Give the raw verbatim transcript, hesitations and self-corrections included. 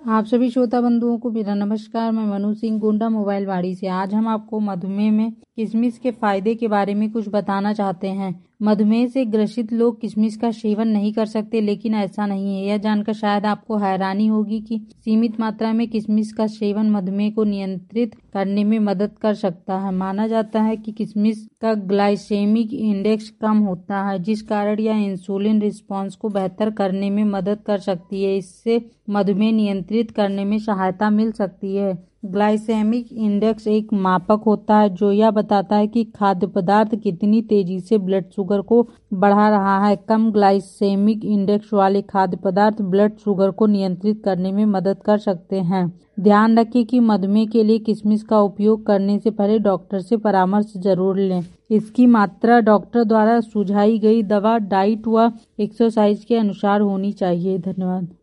आप सभी श्रोता बंधुओं को मेरा नमस्कार। मैं मनु सिंह गोंडा मोबाइल वाड़ी से। आज हम आपको मधुमेह में किशमिश के फायदे के बारे में कुछ बताना चाहते हैं। मधुमेह से ग्रसित लोग किशमिश का सेवन नहीं कर सकते, लेकिन ऐसा नहीं है। यह जानकर शायद आपको हैरानी होगी कि सीमित मात्रा में किशमिश का सेवन मधुमेह को नियंत्रित करने में मदद कर सकता है। माना जाता है कि किशमिश का ग्लाइसेमिक इंडेक्स कम होता है, जिस कारण यह इंसुलिन रिस्पॉन्स को बेहतर करने में मदद कर सकती है। इससे मधुमेह नियंत्रित करने में सहायता मिल सकती है। ग्लाइसेमिक इंडेक्स एक मापक होता है जो यह बताता है कि खाद्य पदार्थ कितनी तेजी से ब्लड शुगर को बढ़ा रहा है। कम ग्लाइसेमिक इंडेक्स वाले खाद्य पदार्थ ब्लड शुगर को नियंत्रित करने में मदद कर सकते हैं। ध्यान रखें कि मधुमेह के लिए किशमिश का उपयोग करने से पहले डॉक्टर से परामर्श जरूर लें। इसकी मात्रा डॉक्टर द्वारा सुझाई गई दवा, डाइट व एक्सरसाइज के अनुसार होनी चाहिए। धन्यवाद।